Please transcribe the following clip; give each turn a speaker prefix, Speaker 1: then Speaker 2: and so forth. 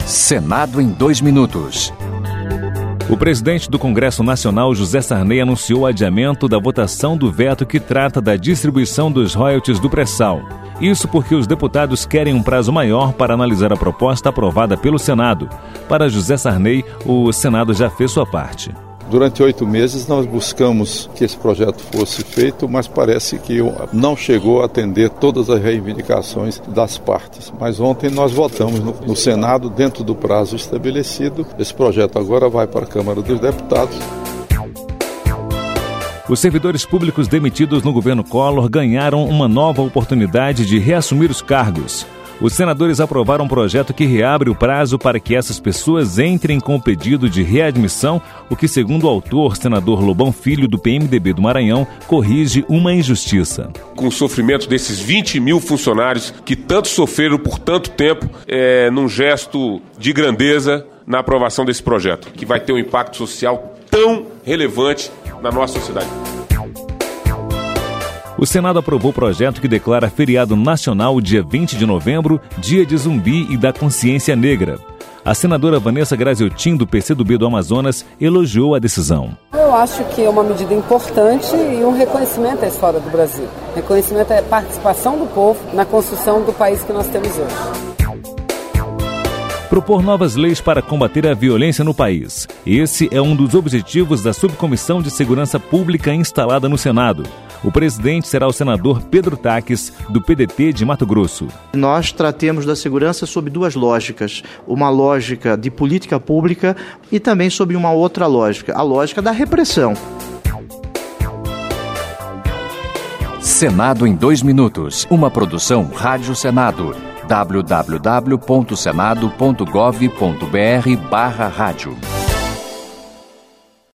Speaker 1: Senado em 2 minutos.
Speaker 2: O presidente do Congresso Nacional, José Sarney, anunciou o adiamento da votação do veto que trata da distribuição dos royalties do pré-sal. Isso porque os deputados querem um prazo maior para analisar a proposta aprovada pelo Senado. Para José Sarney, o Senado já fez sua parte.
Speaker 3: Durante 8 meses nós buscamos que esse projeto fosse feito, mas parece que não chegou a atender todas as reivindicações das partes. Mas ontem nós votamos no Senado, dentro do prazo estabelecido. Esse projeto agora vai para a Câmara dos Deputados.
Speaker 2: Os servidores públicos demitidos no governo Collor ganharam uma nova oportunidade de reassumir os cargos. Os senadores aprovaram um projeto que reabre o prazo para que essas pessoas entrem com o pedido de readmissão, o que, segundo o autor, senador Lobão Filho, do PMDB do Maranhão, corrige uma injustiça.
Speaker 4: Com o sofrimento desses 20 mil funcionários que tanto sofreram por tanto tempo, num gesto de grandeza na aprovação desse projeto, que vai ter um impacto social tão relevante na nossa sociedade.
Speaker 2: O Senado aprovou o projeto que declara feriado nacional o dia 20 de novembro, Dia de Zumbi e da Consciência Negra. A senadora Vanessa Graziotin, do PCdoB do Amazonas, elogiou a decisão.
Speaker 5: Eu acho que é uma medida importante e um reconhecimento à história do Brasil. Reconhecimento à participação do povo na construção do país que nós temos hoje.
Speaker 2: Propor novas leis para combater a violência no país. Esse é um dos objetivos da Subcomissão de Segurança Pública instalada no Senado. O presidente será o senador Pedro Taques, do PDT de Mato Grosso.
Speaker 6: Nós tratemos da segurança sob 2 lógicas. Uma lógica de política pública e também sob uma outra lógica, a lógica da repressão.
Speaker 1: Senado em 2 minutos. Uma produção Rádio Senado. www.senado.gov.br/rádio